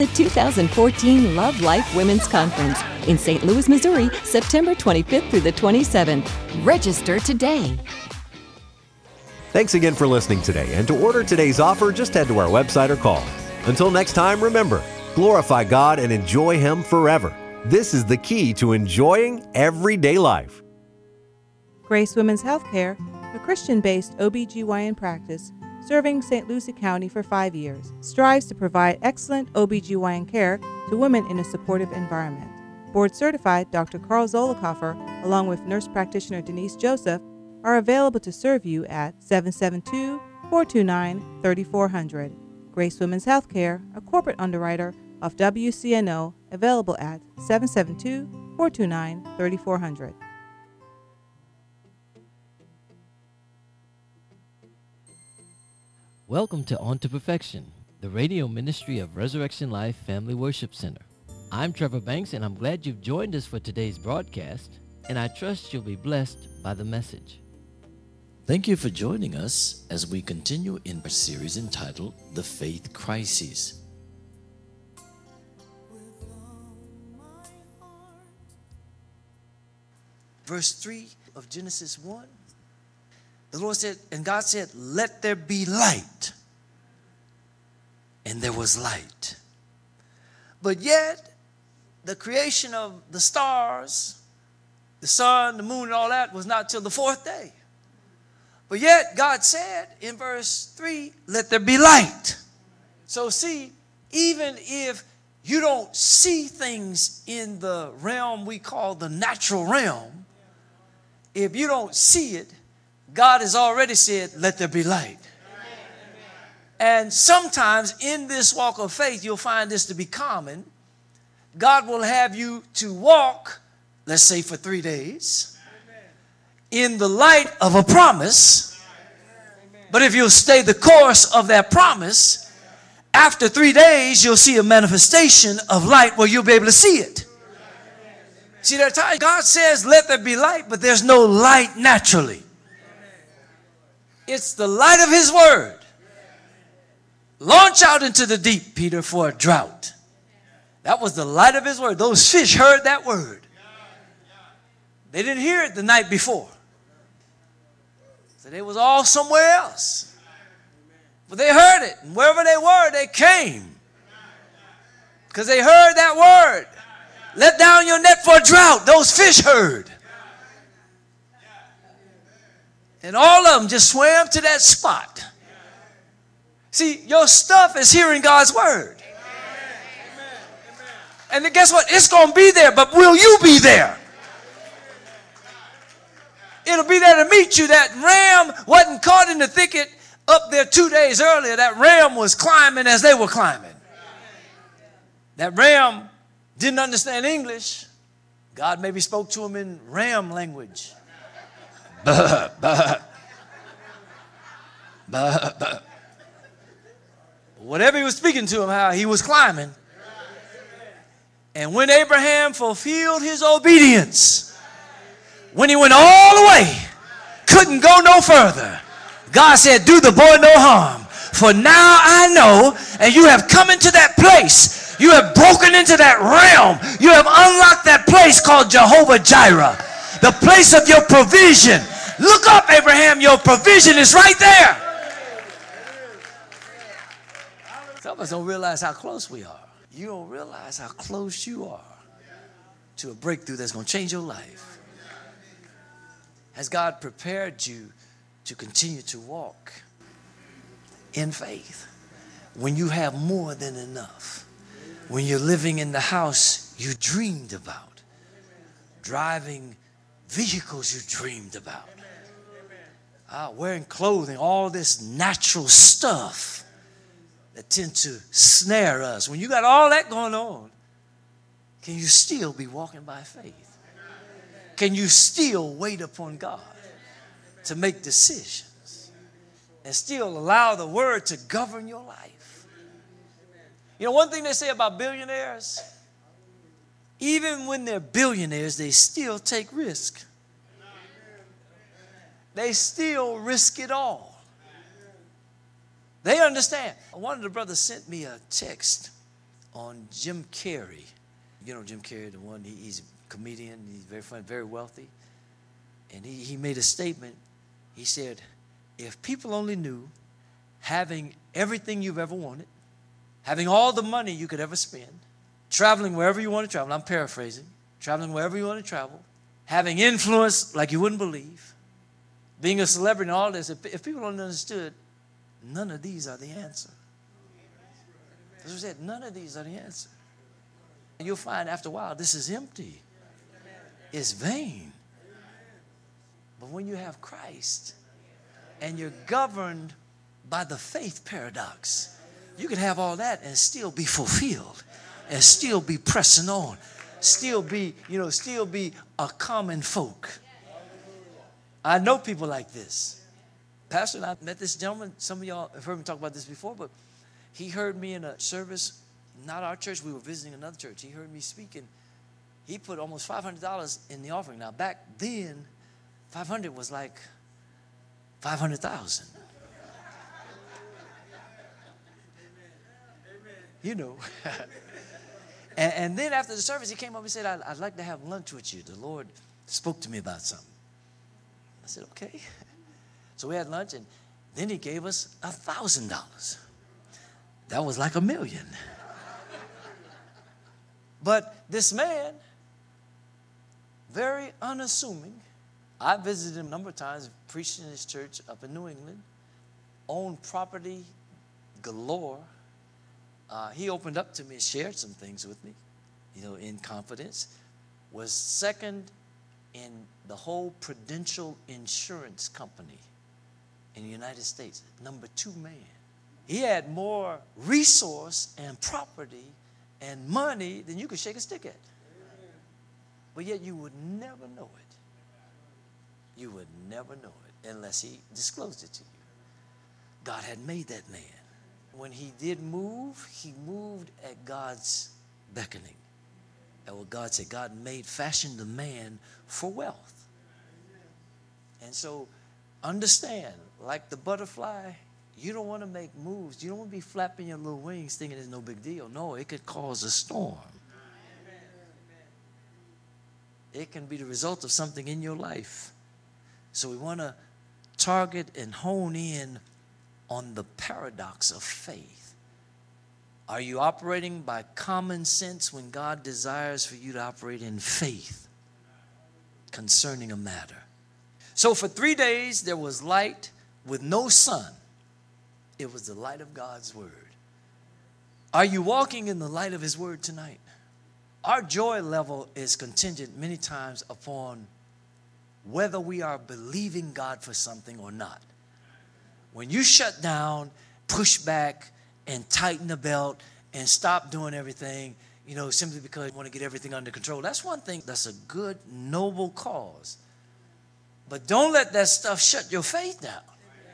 The 2014 Love Life Women's Conference in St. Louis, Missouri, September 25th through the 27th. Register today. Thanks again for listening today, and to order today's offer, just head to our website or call. Until next time, remember, glorify God and enjoy Him forever. This is the key to enjoying everyday life. Grace Women's Healthcare, a Christian-based OBGYN practice serving St. Lucie County for 5 years, strives to provide excellent OBGYN care to women in a supportive environment. Board-certified Dr. Carl Zollicoffer, along with nurse practitioner Denise Joseph, are available to serve you at 772-429-3400. Grace Women's Healthcare, a corporate underwriter of WCNO, available at 772-429-3400. Welcome to On to Perfection, the radio ministry of Resurrection Life Family Worship Center. I'm Trevor Banks, and I'm glad you've joined us for today's broadcast, and I trust you'll be blessed by the message. Thank you for joining us as we continue in our series entitled The Faith Crisis. Verse 3 of Genesis 1. The Lord said, and God said, let there be light. And there was light. But yet, the creation of the stars, the sun, the moon, and all that was not till the fourth day. But yet, God said in verse 3, let there be light. So see, even if you don't see things in the realm we call the natural realm, if you don't see it, God has already said, let there be light. And sometimes in this walk of faith, you'll find this to be common. God will have you to walk, let's say for 3 days, in the light of a promise. But if you'll stay the course of that promise, after 3 days, you'll see a manifestation of light where you'll be able to see it. See, there are times God says, let there be light, but there's no light naturally. It's the light of His word. Launch out into the deep, Peter, for a drought. That was the light of His word. Those fish heard that word. They didn't hear it the night before. So they was all somewhere else. But they heard it. And wherever they were, they came. Because they heard that word. Let down your net for a drought. Those fish heard. And all of them just swam to that spot. See, your stuff is hearing God's word. And then guess what? It's going to be there, but will you be there? It'll be there to meet you. That ram wasn't caught in the thicket up there 2 days earlier. That ram was climbing as they were climbing. That ram didn't understand English. God maybe spoke to him in ram language. Bah, bah. Bah, bah. Whatever he was speaking to him, how he was climbing. And when Abraham fulfilled his obedience, when he went all the way, couldn't go no further, God said, do the boy no harm. For now I know, and you have come into that place. You have broken into that realm. You have unlocked that place called Jehovah Jireh, the place of your provision. Look up, Abraham, your provision is right there. Some of us don't realize how close we are. You don't realize how close you are to a breakthrough that's going to change your life. Has God prepared you to continue to walk in faith when you have more than enough? When you're living in the house you dreamed about, driving vehicles you dreamed about, wearing clothing, all this natural stuff that tend to snare us. When you got all that going on, can you still be walking by faith? Can you still wait upon God to make decisions and still allow the word to govern your life? You know, one thing they say about billionaires, even when they're billionaires, they still take risk. They still risk it all. They understand. One of the brothers sent me a text on Jim Carrey. You know Jim Carrey, the one, he's a comedian, he's very funny, very wealthy. And he made a statement. He said, if people only knew having everything you've ever wanted, having all the money you could ever spend, traveling wherever you want to travel, I'm paraphrasing, traveling wherever you want to travel, having influence like you wouldn't believe, being a celebrity and all this, if people only understood, none of these are the answer. As I said, none of these are the answer. And you'll find after a while, this is empty. It's vain. But when you have Christ and you're governed by the faith paradox, you can have all that and still be fulfilled and still be pressing on, still be a common folk. I know people like this. Pastor and I met this gentleman. Some of y'all have heard me talk about this before, but he heard me in a service, not our church. We were visiting another church. He heard me speaking. He put almost $500 in the offering. Now, back then, 500 was like 500,000. You know. and then after the service, he came up and said, I'd like to have lunch with you. The Lord spoke to me about something. I said, okay. So we had lunch, and then he gave us $1,000. That was like $1 million. But this man, very unassuming, I visited him a number of times, preached in his church up in New England, owned property galore. He opened up to me and shared some things with me, in confidence. Was second in the whole Prudential Insurance Company in the United States. Number 2 man. He had more resource and property and money than you could shake a stick at. But yet you would never know it. You would never know it unless he disclosed it to you. God had made that man. When he did move, he moved at God's beckoning. And what God said, God fashioned the man for wealth. And so understand, like the butterfly, you don't want to make moves. You don't want to be flapping your little wings thinking it's no big deal. No, it could cause a storm. It can be the result of something in your life. So we want to target and hone in on the paradox of faith. Are you operating by common sense when God desires for you to operate in faith concerning a matter? So for 3 days there was light with no sun. It was the light of God's word. Are you walking in the light of his word tonight? Our joy level is contingent many times upon whether we are believing God for something or not. When you shut down, push back, and tighten the belt and stop doing everything, simply because you want to get everything under control, that's one thing. That's a good, noble cause. But don't let that stuff shut your faith down.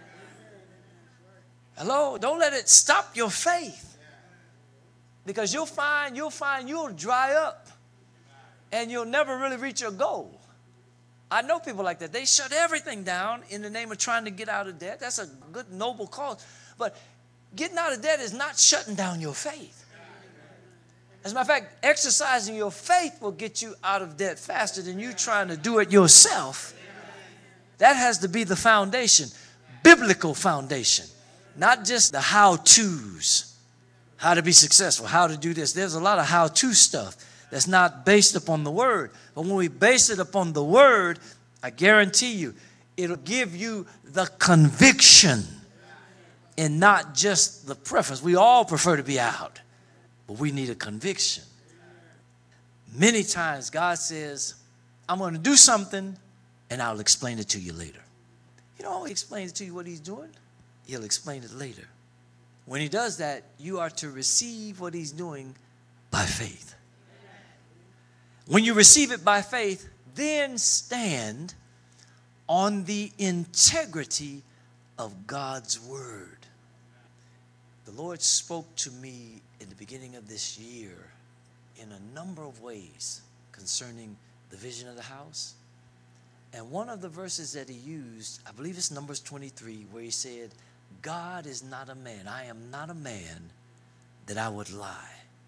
Hello? Don't let it stop your faith. Because you'll find you'll dry up and you'll never really reach your goal. I know people like that. They shut everything down in the name of trying to get out of debt. That's a good, noble cause. But getting out of debt is not shutting down your faith. As a matter of fact, exercising your faith will get you out of debt faster than you trying to do it yourself. That has to be the foundation, biblical foundation, not just the how-tos, how to be successful, how to do this. There's a lot of how-to stuff that's not based upon the word. But when we base it upon the word, I guarantee you, it'll give you the conviction and not just the preference. We all prefer to be out, but we need a conviction. Many times God says, I'm going to do something and I'll explain it to you later. He don't always explain to you what he's doing. He'll explain it later. When he does that, you are to receive what he's doing by faith. When you receive it by faith, then stand on the integrity of God's word. The Lord spoke to me in the beginning of this year in a number of ways concerning the vision of the house. And one of the verses that he used, I believe it's Numbers 23, where he said, God is not a man. I am not a man that I would lie.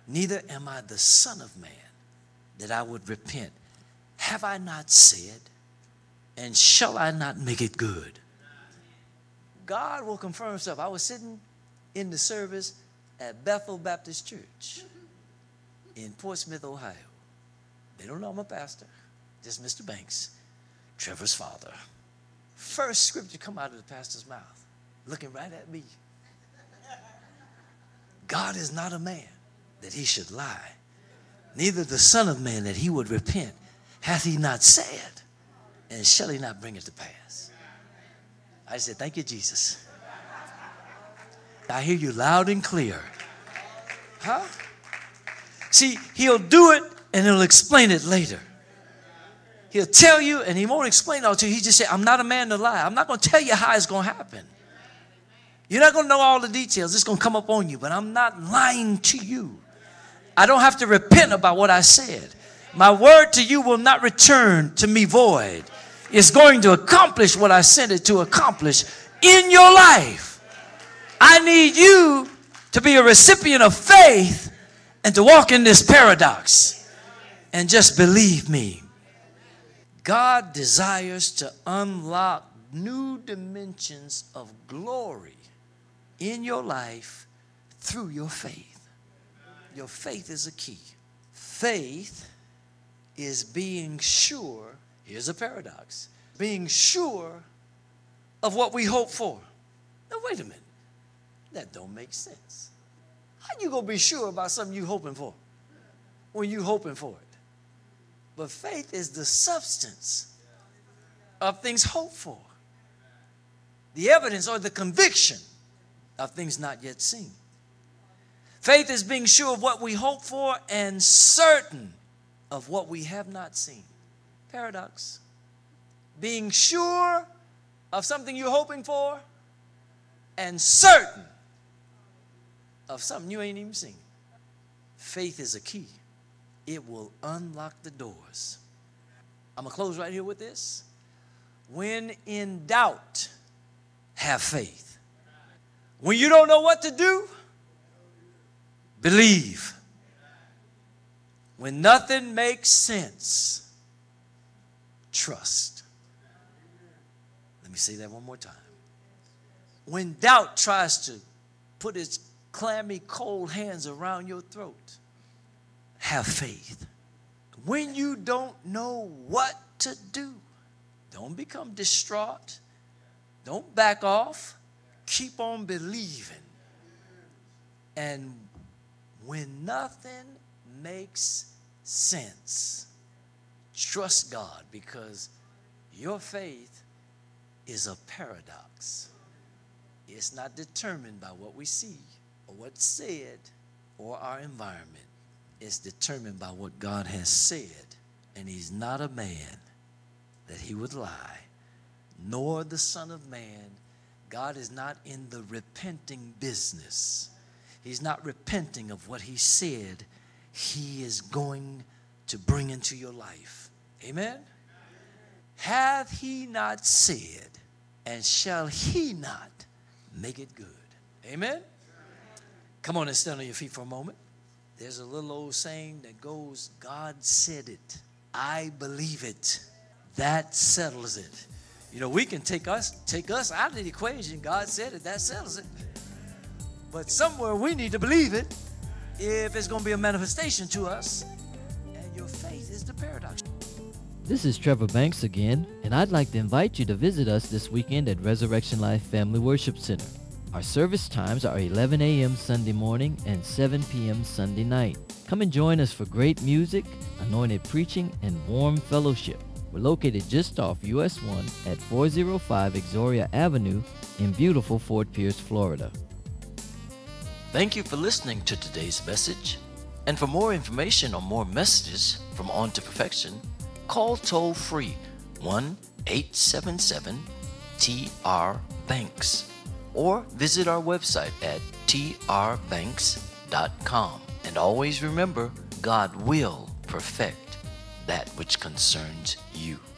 neither am I the Son of Man, that I would repent. Have I not said, and shall I not make it good? God will confirm himself. I was sitting in the service at Bethel Baptist Church in Portsmouth, Ohio. They don't know I'm a pastor, just Mr. Banks, Trevor's father. First scripture come out of the pastor's mouth, looking right at me. God is not a man that he should lie, neither the Son of Man that he would repent. Hath he not said, and shall he not bring it to pass? I said, thank you, Jesus. I hear you loud and clear. Huh? See, he'll do it and he'll explain it later. He'll tell you and he won't explain it all to you. He just said, I'm not a man to lie. I'm not going to tell you how it's going to happen. You're not going to know all the details. It's going to come up on you, but I'm not lying to you. I don't have to repent about what I said. My word to you will not return to me void. It's going to accomplish what I sent it to accomplish in your life. I need you to be a recipient of faith and to walk in this paradox. And just believe me, God desires to unlock new dimensions of glory in your life through your faith. Your faith is a key. Faith is being sure, here's a paradox, being sure of what we hope for. Now wait a minute, that don't make sense. How you gonna be sure about something you hoping for when you hoping for it? But faith is the substance of things hoped for, the evidence or the conviction of things not yet seen. Faith is being sure of what we hope for and certain of what we have not seen. Paradox. Being sure of something you're hoping for and certain of something you ain't even seen. Faith is a key. It will unlock the doors. I'm going to close right here with this. When in doubt, have faith. When you don't know what to do, believe. When nothing makes sense, trust. Let me say that one more time. When doubt tries to put its clammy, cold hands around your throat, have faith. When you don't know what to do, don't become distraught. Don't back off. Keep on believing. And when nothing makes sense, trust God, because your faith is a paradox. It's not determined by what we see or what's said or our environment. It's determined by what God has said. And he's not a man that he would lie, nor the Son of Man. God is not in the repenting business. He's not repenting of what he said he is going to bring into your life. Amen? Hath he not said, and shall he not make it good? Amen? Come on and stand on your feet for a moment. There's a little old saying that goes, God said it. I believe it. That settles it. You know, we can take us out of the equation. God said it. That settles it. But somewhere we need to believe it if it's going to be a manifestation to us. And your faith is the paradox. This is Trevor Banks again, and I'd like to invite you to visit us this weekend at Resurrection Life Family Worship Center. Our service times are 11 a.m. Sunday morning and 7 p.m. Sunday night. Come and join us for great music, anointed preaching, and warm fellowship. We're located just off US 1 at 405 Exoria Avenue in beautiful Fort Pierce, Florida. Thank you for listening to today's message. And for more information on more messages from On to Perfection, call toll-free 1-877-TR-BANKS or visit our website at trbanks.com. And always remember, God will perfect that which concerns you.